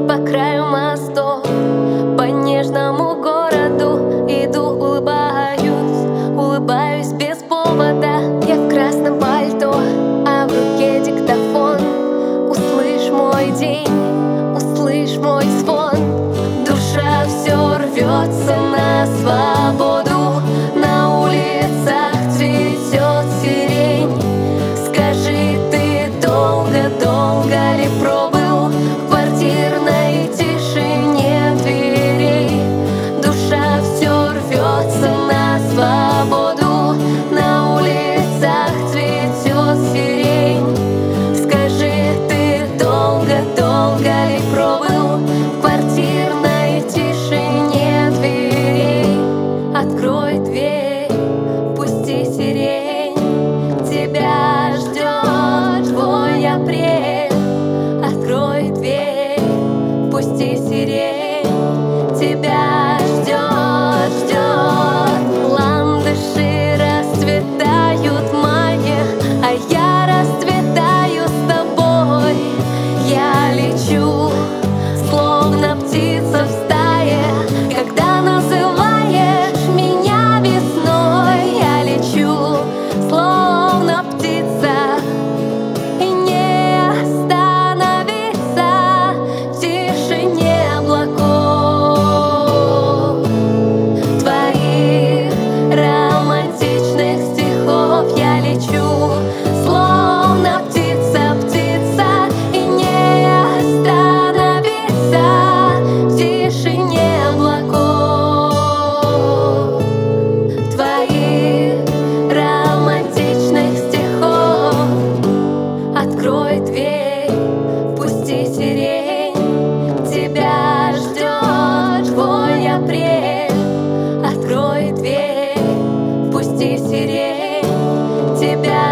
по краю мостов, по нежному городу иду, улыбаюсь без повода. Я в красном пальто, а в руке диктофон. Услышь мой день, услышь мой звон. Душа все рвется на свободу, на улицах цветет сирень. Скажи, ты долго ли пробыл в квартирной тишине дверей? Душа все рвется на свободу, на улицах цветет сирень. Скажи, ты долго ли пробыл в квартирной тишине дверей? Открой дверь, пусти сирень, тебя ждет твой апрель. Открой дверь, пусти сирень, тебя ждет. Ландыши расцветают в мае, а я расцветаю с тобой. Я лечу, словно птица в стае, когда называешь меня весной. Я лечу, словно птица, и не остановиться в тишине облаков. Твоих романтичных стихов я лечу, словно птица, и не остановиться в тишине облаков. Твоих романтичных стихов. Открой дверь, пусти сирень, тебя ждет твой апрель. Открой дверь, пусти сирень, тебя